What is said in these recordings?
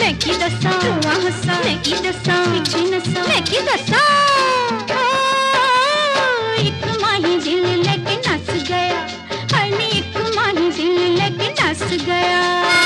मैं की दसा रोआ हसा मैं की दसा पिछे नसा मैं की दसा एक माही दिल लेके नस गया हनी एक माही दिल लेके नस गया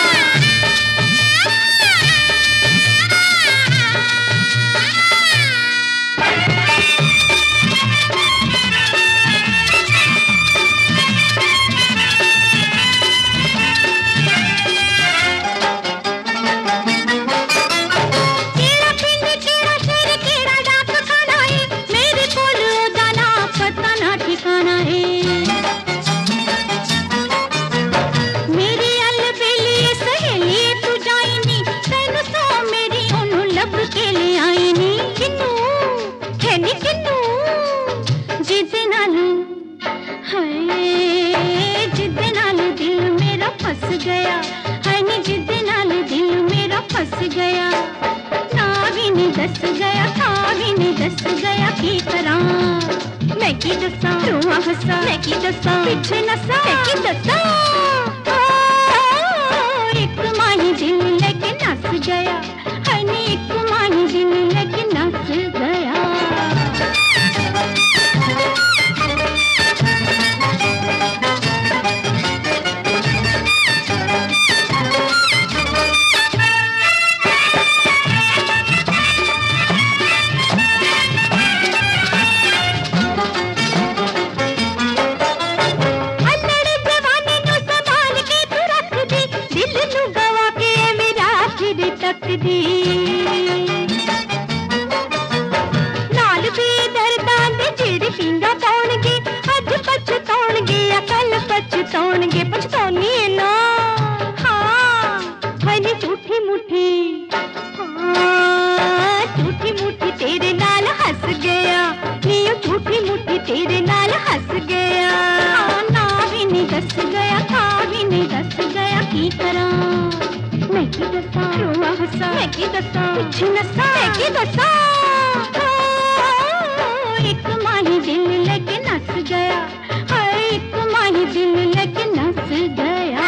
गया हनी जिद नाल दिल मेरा फस गया ना भी नहीं दस गया था भी नहीं दस गया की तरह मैं की दसा रोआ हसा मैं की दसा पिछे नसा मैं की दसा एक माही दिल लेके नस गया हनी एक माही दिल लेके नस गया नाल भी दर्दां दे जेड़े पींगा पाउणगे अज पछताउणगे अकल पछताउणगे पछताउनी है ना हाँ हनी झूठी मुठी हाँ झूठी मुठी तेरे नाल हंस गया नियो झूठी मुठी तेरे नाल हंस गया ना भी नहीं दस गया था भी नहीं दस गया की करा मैं की दसा रोआ हसा मैं की दसा पिछे नसा मैं की दसा एक माही दिल लेके नस गया हाय एक माही दिल लेके नस गया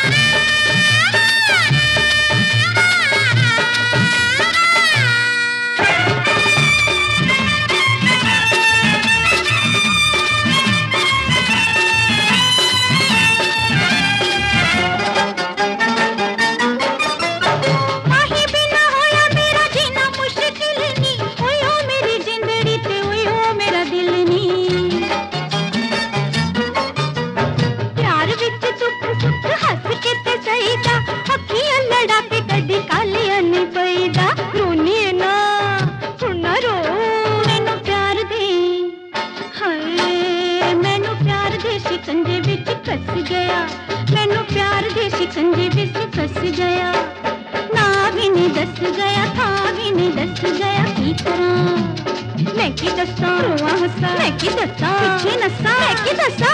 शिकंजे विच फस गया मैनू प्यार दे शिकंजे विच फस गया ना भी नहीं दस गया था भी नहीं दस गया की तरह मैं की दसा रोआ हसा मैं की दसा पिछे नसा मैं की दसा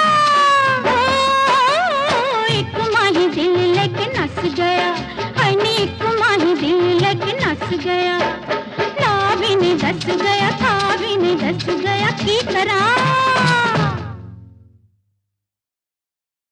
एक माही दिल लेके नस गया हनी एक माही दिल लेके नस गया ना भी नहीं दस गया था भी नहीं दस गया की तरह